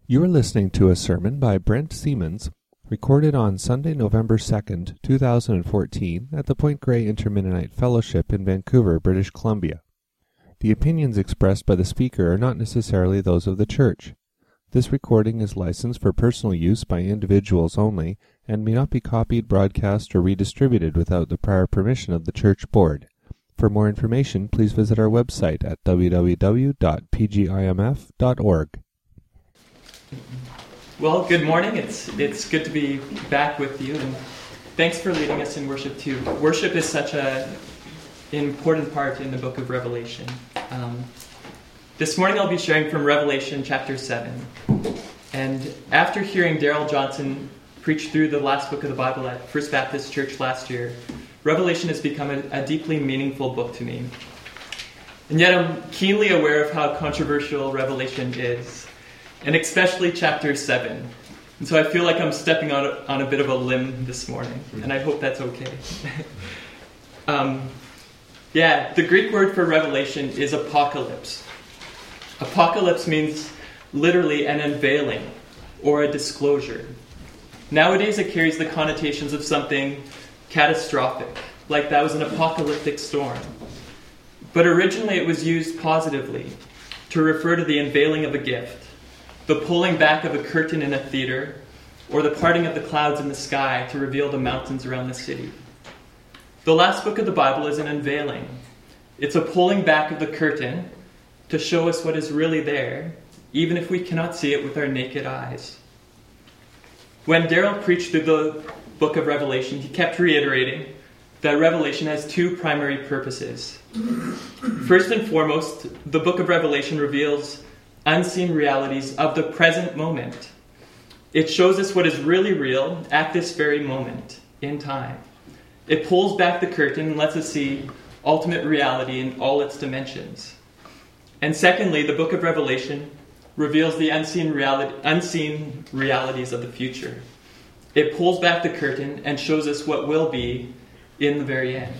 You are listening to a sermon by Brent Siemens, recorded on Sunday, November 2nd, 2014, at the Point Grey Intermennonite Fellowship in Vancouver, British Columbia. The opinions expressed by the speaker are not necessarily those of the church. This recording is licensed for personal use by individuals only and may not be copied, broadcast, or redistributed without the prior permission of the church board. For more information, please visit our website at www.pgimf.org. Well, good morning. It's good to be back with you, and thanks for leading us in worship too. Worship is such an important part in the book of Revelation. This morning I'll be sharing from Revelation chapter 7. And after hearing Daryl Johnson preach through the last book of the Bible at First Baptist Church last year, Revelation has become a deeply meaningful book to me. And yet I'm keenly aware of how controversial Revelation is, and especially chapter 7. And so I feel like I'm stepping on a bit of a limb this morning, and I hope that's okay. The Greek word for revelation is apocalypse. Apocalypse means literally an unveiling or a disclosure. Nowadays it carries the connotations of something catastrophic, like that was an apocalyptic storm. But originally it was used positively to refer to the unveiling of a gift, the pulling back of a curtain in a theater, or the parting of the clouds in the sky to reveal the mountains around the city. The last book of the Bible is an unveiling. It's a pulling back of the curtain to show us what is really there, even if we cannot see it with our naked eyes. When Daryl preached through the book of Revelation, he kept reiterating that Revelation has two primary purposes. First and foremost, the book of Revelation reveals unseen realities of the present moment. It shows us what is really real at this very moment in time. It pulls back the curtain and lets us see ultimate reality in all its dimensions. And secondly, the book of Revelation reveals the unseen realities of the future. It pulls back the curtain and shows us what will be in the very end.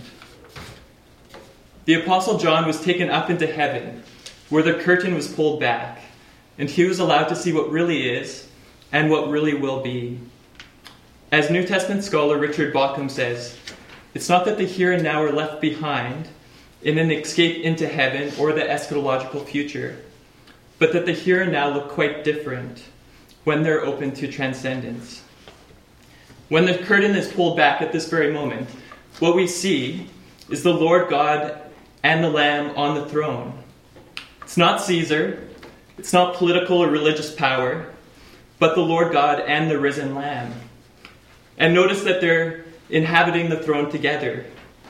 The Apostle John was taken up into heaven, where the curtain was pulled back, and he was allowed to see what really is and what really will be. As New Testament scholar Richard Bauckham says, it's not that the here and now are left behind in an escape into heaven or the eschatological future, but that the here and now look quite different when they're open to transcendence. When the curtain is pulled back at this very moment, what we see is the Lord God and the Lamb on the throne. It's not Caesar, it's not political or religious power, but the Lord God and the risen Lamb. And notice that they're inhabiting the throne together.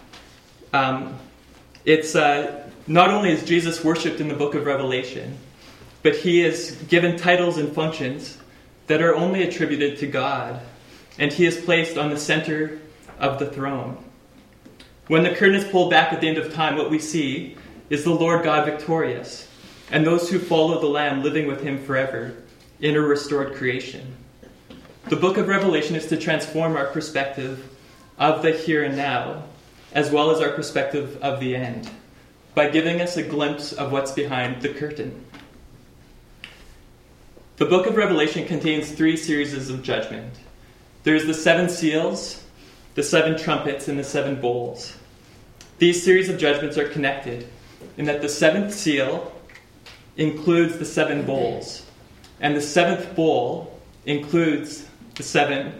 It's not only is Jesus worshipped in the book of Revelation, but he is given titles and functions that are only attributed to God, and he is placed on the center of the throne. When the curtain is pulled back at the end of time, what we see is the Lord God victorious, and those who follow the Lamb living with him forever in a restored creation. The book of Revelation is to transform our perspective of the here and now, as well as our perspective of the end, by giving us a glimpse of what's behind the curtain. The book of Revelation contains three series of judgment. There's the 7 seals, the 7 trumpets, and the 7 bowls. These series of judgments are connected in that the 7th seal includes the 7 bowls, and the 7th bowl includes the 7th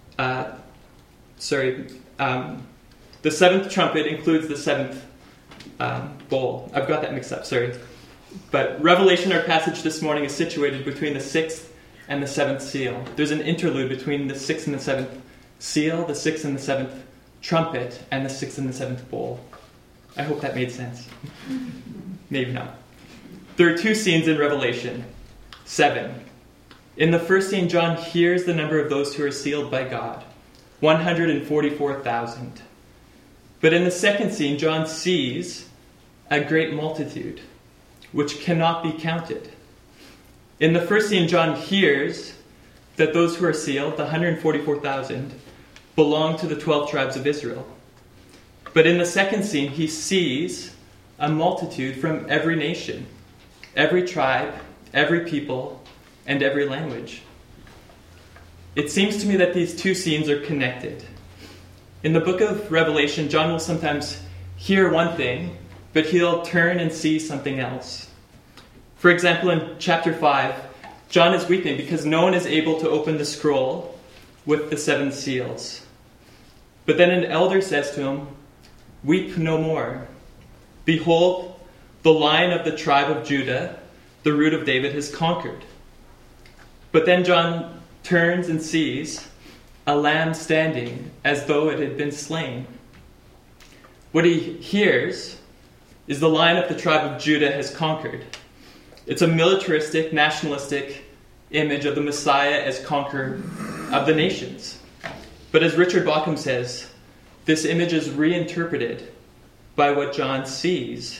trumpet includes the 7th bowl. I've got that mixed up, sorry. But Revelation, our passage this morning, is situated between the 6th and the 7th seal. There's an interlude between the 6th and the 7th seal, the 6th and the 7th trumpet, and the 6th and the 7th bowl. I hope that made sense. Maybe not. There are 2 scenes in Revelation 7. In the first scene, John hears the number of those who are sealed by God, 144,000. But in the second scene, John sees a great multitude, which cannot be counted. In the first scene, John hears that those who are sealed, the 144,000, belong to the 12 tribes of Israel. But in the second scene, he sees a multitude from every nation, every tribe, every people, and every language. It seems to me that these two scenes are connected. In the book of Revelation, John will sometimes hear one thing, but he'll turn and see something else. For example, in chapter 5, John is weeping because no one is able to open the scroll with the 7 seals. But then an elder says to him, "Weep no more. Behold, the Lion of the tribe of Judah, the root of David, has conquered." But then John turns and sees a lamb standing as though it had been slain. What he hears is the Lion of the tribe of Judah has conquered. It's a militaristic, nationalistic image of the Messiah as conqueror of the nations. But as Richard Bauckham says, this image is reinterpreted by what John sees.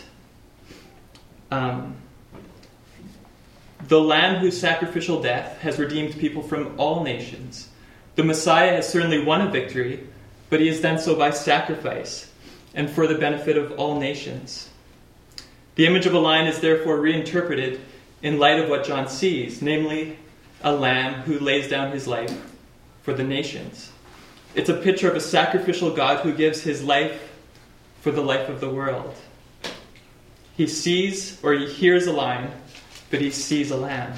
The Lamb whose sacrificial death has redeemed people from all nations. The Messiah has certainly won a victory, but he has done so by sacrifice and for the benefit of all nations. The image of a lion is therefore reinterpreted in light of what John sees, namely a lamb who lays down his life for the nations. It's a picture of a sacrificial God who gives his life for the life of the world. He sees or he hears a lion, but he sees a lamb.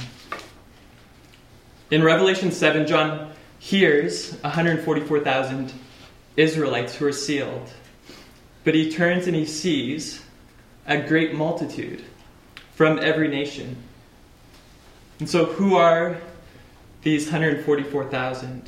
In Revelation 7, John hears 144,000 Israelites who are sealed. But he turns and he sees a great multitude from every nation. And so who are these 144,000?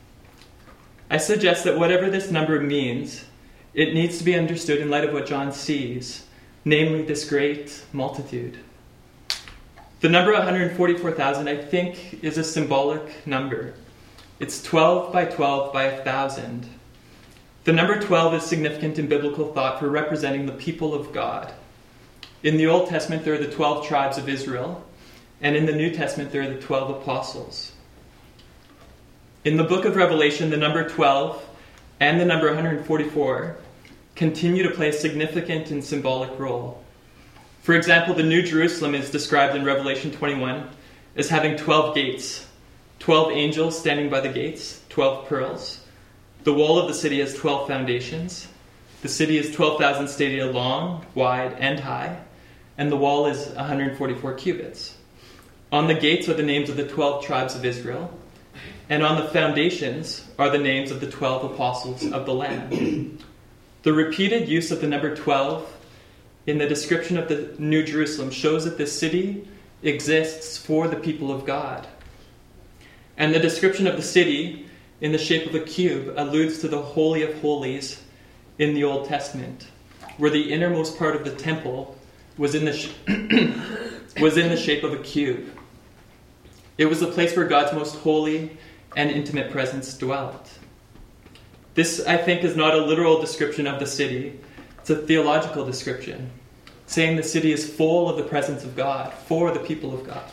I suggest that whatever this number means, it needs to be understood in light of what John sees, namely this great multitude. The number 144,000, I think, is a symbolic number. It's 12 by 12 by 1,000. The number 12 is significant in biblical thought for representing the people of God. In the Old Testament, there are the 12 tribes of Israel, and in the New Testament, there are the 12 apostles. In the book of Revelation, the number 12 and the number 144 continue to play a significant and symbolic role. For example, the New Jerusalem is described in Revelation 21 as having 12 gates, 12 angels standing by the gates, 12 pearls. The wall of the city has 12 foundations. The city is 12,000 stadia long, wide, and high, and the wall is 144 cubits. On the gates are the names of the 12 tribes of Israel, and on the foundations are the names of the 12 apostles of the Lamb. The repeated use of the number 12 in the description of the New Jerusalem shows that this city exists for the people of God. And the description of the city in the shape of a cube alludes to the Holy of Holies in the Old Testament, where the innermost part of the temple was in the shape of a cube. It was the place where God's most holy and intimate presence dwelt. This, I think, is not a literal description of the city. It's a theological description, saying the city is full of the presence of God, for the people of God.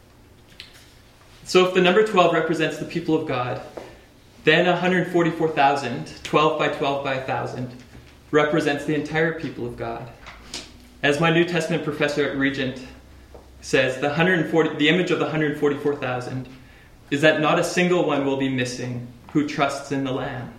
So if the number 12 represents the people of God, then 144,000, 12 by 12 by 1,000, represents the entire people of God. As my New Testament professor at Regent says, the image of the 144,000 is that not a single one will be missing who trusts in the Lamb.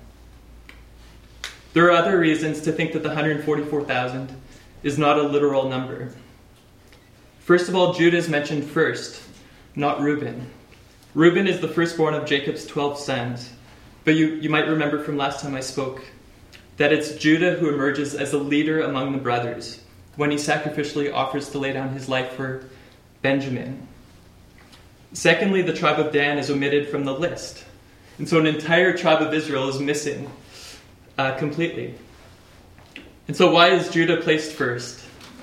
There are other reasons to think that the 144,000 is not a literal number. First of all, Judah is mentioned first, not Reuben. Reuben is the firstborn of Jacob's 12 sons. But you might remember from last time I spoke that it's Judah who emerges as a leader among the brothers when he sacrificially offers to lay down his life for Benjamin. Secondly, the tribe of Dan is omitted from the list. And so an entire tribe of Israel is missing completely. And so why is Judah placed first?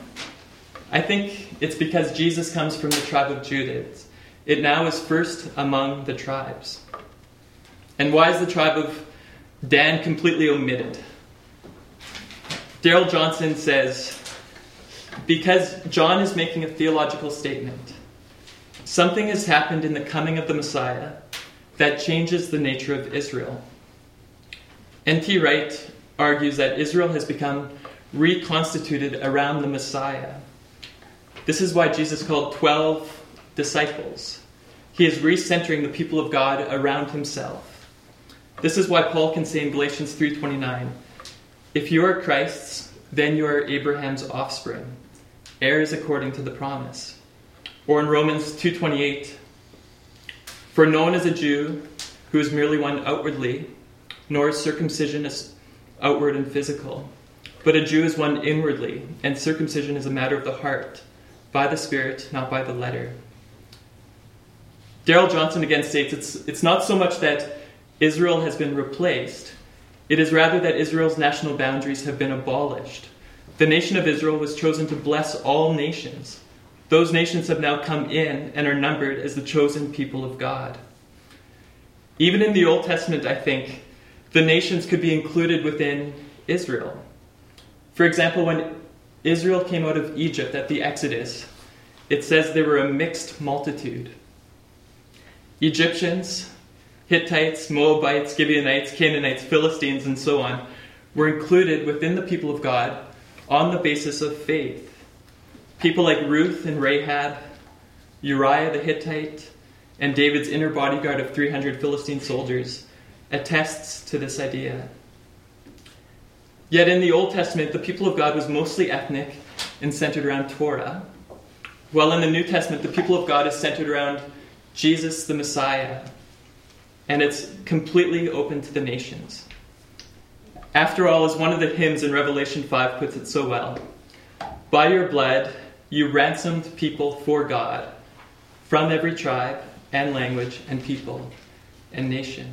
I think it's because Jesus comes from the tribe of Judah. It now is first among the tribes. And why is the tribe of Dan completely omitted? Darrell Johnson says, because John is making a theological statement. Something has happened in the coming of the Messiah that changes the nature of Israel. N.T. Wright argues that Israel has become reconstituted around the Messiah. This is why Jesus called 12 disciples. He is recentering the people of God around himself. This is why Paul can say in Galatians 3:29, "If you are Christ's, then you are Abraham's offspring, heirs according to the promise." Or in Romans 2:28, "For no one is a Jew who is merely one outwardly, nor is circumcision is outward and physical. But a Jew is one inwardly, and circumcision is a matter of the heart, by the Spirit, not by the letter." Darrell Johnson again states, it's not so much that Israel has been replaced, it is rather that Israel's national boundaries have been abolished. The nation of Israel was chosen to bless all nations. Those nations have now come in and are numbered as the chosen people of God. Even in the Old Testament, I think, the nations could be included within Israel. For example, when Israel came out of Egypt at the Exodus, it says they were a mixed multitude. Egyptians, Hittites, Moabites, Gibeonites, Canaanites, Philistines, and so on were included within the people of God on the basis of faith. People like Ruth and Rahab, Uriah the Hittite, and David's inner bodyguard of 300 Philistine soldiers attests to this idea. Yet in the Old Testament, the people of God was mostly ethnic and centered around Torah, while in the New Testament, the people of God is centered around Jesus the Messiah, and it's completely open to the nations. After all, as one of the hymns in Revelation 5 puts it so well, "By your blood you ransomed people for God, from every tribe and language and people and nation."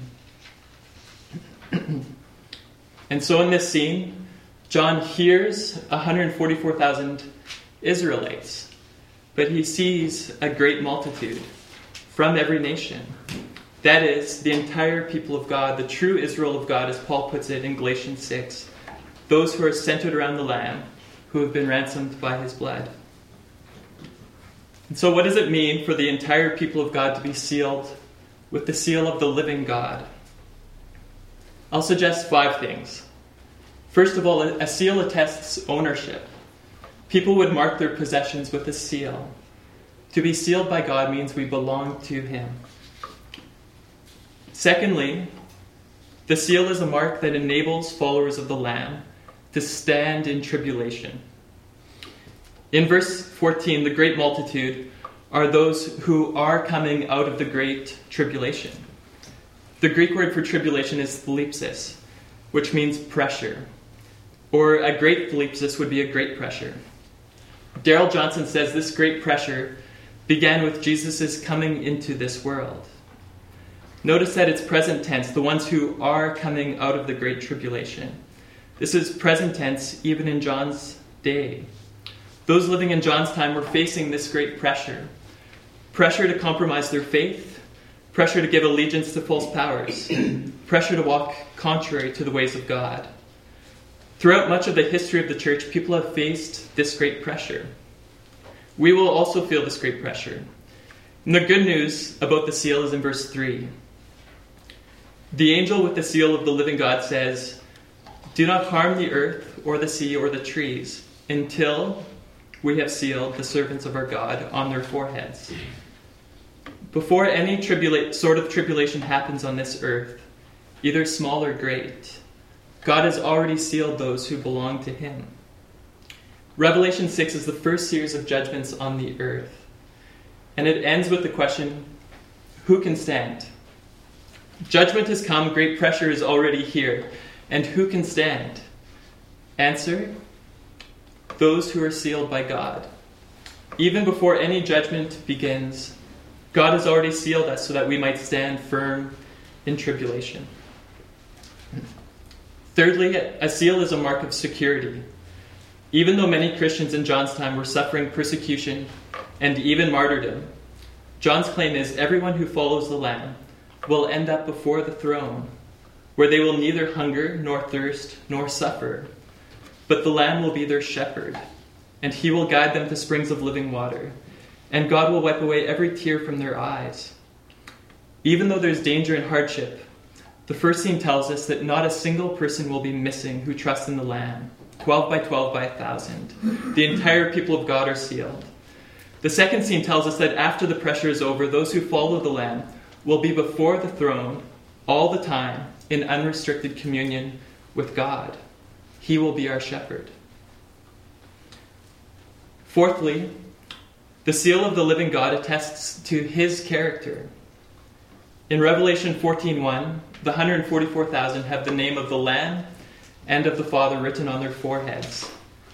And so in this scene, John hears 144,000 Israelites, but he sees a great multitude from every nation. That is, the entire people of God, the true Israel of God, as Paul puts it in Galatians 6, those who are centered around the Lamb, who have been ransomed by his blood. And so what does it mean for the entire people of God to be sealed with the seal of the living God? I'll suggest 5 things. First of all, a seal attests ownership. People would mark their possessions with a seal. To be sealed by God means we belong to him. Secondly, the seal is a mark that enables followers of the Lamb to stand in tribulation. In verse 14, the great multitude are those who are coming out of the great tribulation. The Greek word for tribulation is thlipsis, which means pressure. Or a great thlipsis would be a great pressure. Darrell Johnson says this great pressure began with Jesus' coming into this world. Notice that it's present tense, the ones who are coming out of the great tribulation. This is present tense even in John's day. Those living in John's time were facing this great pressure. Pressure to compromise their faith, pressure to give allegiance to false powers, pressure to walk contrary to the ways of God. Throughout much of the history of the church, people have faced this great pressure. We will also feel this great pressure. And the good news about the seal is in verse 3. The angel with the seal of the living God says, "Do not harm the earth or the sea or the trees until we have sealed the servants of our God on their foreheads." Before any sort of tribulation happens on this earth, either small or great, God has already sealed those who belong to him. Revelation 6 is the first series of judgments on the earth. And it ends with the question, who can stand? Judgment has come, great pressure is already here. And who can stand? Answer, those who are sealed by God. Even before any judgment begins, God has already sealed us so that we might stand firm in tribulation. Thirdly, a seal is a mark of security. Even though many Christians in John's time were suffering persecution and even martyrdom, John's claim is everyone who follows the Lamb will end up before the throne, where they will neither hunger nor thirst nor suffer, but the Lamb will be their shepherd, and he will guide them to springs of living water, and God will wipe away every tear from their eyes. Even though there's danger and hardship, the first scene tells us that not a single person will be missing who trusts in the Lamb. 12 by 12 by 1,000. The entire people of God are sealed. The second scene tells us that after the pressure is over, those who follow the Lamb will be before the throne all the time in unrestricted communion with God. He will be our shepherd. Fourthly, the seal of the living God attests to his character. In Revelation 14:1, the 144,000 have the name of the Lamb and of the Father written on their foreheads.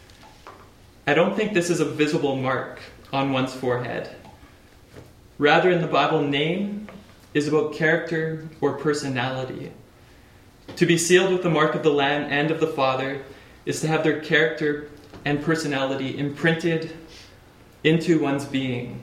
I don't think this is a visible mark on one's forehead. Rather, in the Bible, name is about character or personality. To be sealed with the mark of the Lamb and of the Father is to have their character and personality imprinted into one's being.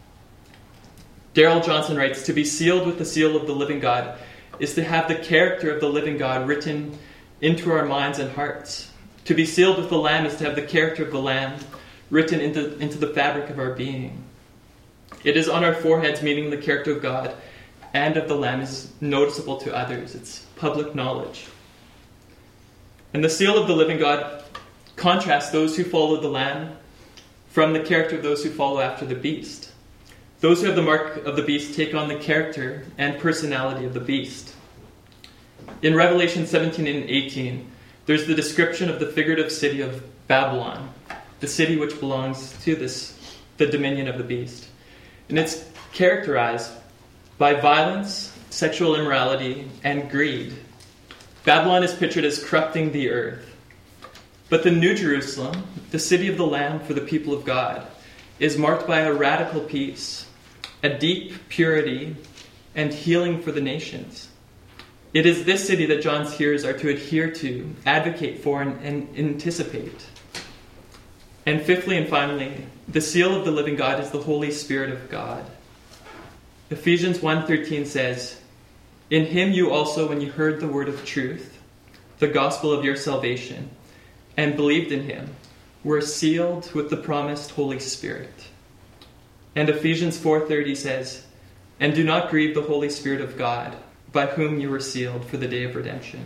Darrell Johnson writes, to be sealed with the seal of the living God is to have the character of the living God written into our minds and hearts. To be sealed with the Lamb is to have the character of the Lamb written into the fabric of our being. It is on our foreheads, meaning the character of God and of the Lamb is noticeable to others. It's public knowledge. And the seal of the living God contrasts those who follow the Lamb from the character of those who follow after the beast. Those who have the mark of the beast take on the character and personality of the beast. In Revelation 17 and 18, there's the description of the figurative city of Babylon, the city which belongs to the dominion of the beast. And it's characterized by violence, sexual immorality, and greed. Babylon is pictured as corrupting the earth. But the New Jerusalem, the city of the Lamb for the people of God, is marked by a radical peace, a deep purity, and healing for the nations. It is this city that John's hearers are to adhere to, advocate for, and anticipate. And fifthly and finally, the seal of the living God is the Holy Spirit of God. Ephesians 1:13 says, in him you also, when you heard the word of truth, the gospel of your salvation, and believed in him, were sealed with the promised Holy Spirit. And Ephesians 4:30 says, and do not grieve the Holy Spirit of God, by whom you were sealed for the day of redemption.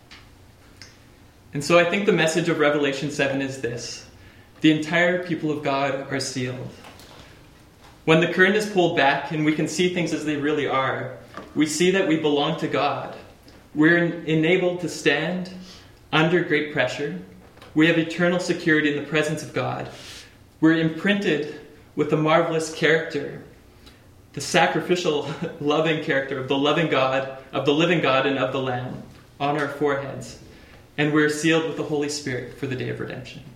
And so I think the message of Revelation 7 is this: the entire people of God are sealed. When the curtain is pulled back and we can see things as they really are, we see that we belong to God. We're enabled to stand under great pressure. We have eternal security in the presence of God. We're imprinted with the marvelous character, the sacrificial, loving character of the loving God, of the living God, and of the Lamb on our foreheads. And we're sealed with the Holy Spirit for the day of redemption.